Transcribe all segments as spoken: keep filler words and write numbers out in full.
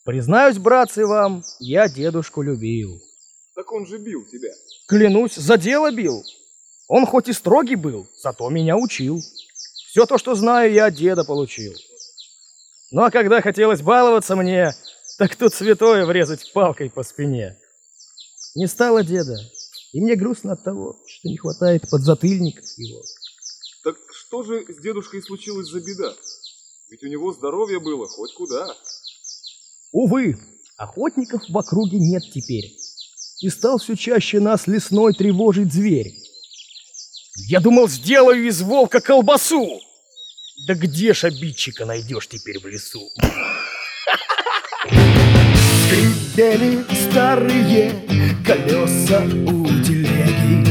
Признаюсь, братцы, вам, я дедушку любил. Так он же бил тебя. Клянусь, за дело бил. Он хоть и строгий был, зато меня учил. Все то, что знаю, я от деда получил. Ну а когда хотелось баловаться мне, так тут святое врезать палкой по спине. Не стало деда, и мне грустно от того, что не хватает подзатыльников его. Так что же с дедушкой случилось за беда? Ведь у него здоровье было хоть куда. Увы, охотников в округе нет теперь. И стал все чаще нас лесной тревожить зверь. Я думал, сделаю из волка колбасу. Да где ж обидчика найдешь теперь в лесу? Скрипели старые колеса у телеги.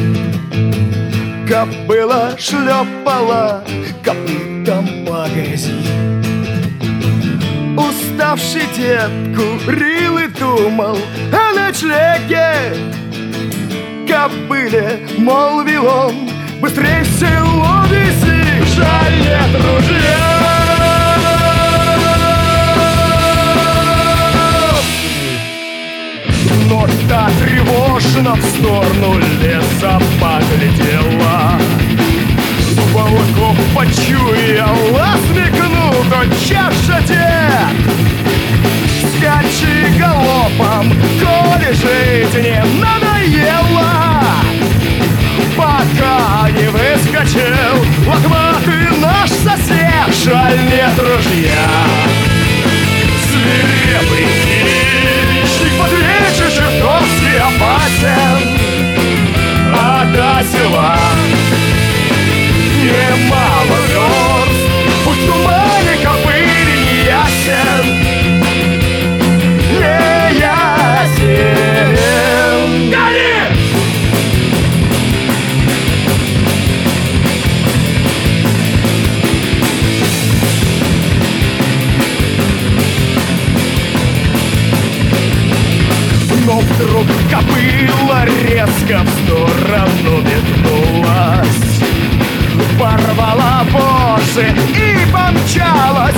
Кобыла шлепала копытом по грязи. Уставший дед курил и думал о ночлеге. Кобыле молвил он: быстрей в село вези, жаль нет ружья. Но та тревожно в сторону леса поглядела. Волков почуяла, смекнул тотчас же дед. Скачи галопом, коли жить не надоело, пока не выскочил лохматый наш сосед. Жаль нет ружья. Свирепый хищник под вечер чертовски опасен, а до села немало верст, путь в тумане кобыли не ясен, не ясен. Гони! Но вдруг кобыла резко в сторону метнулась, порвала вожжи и помчалась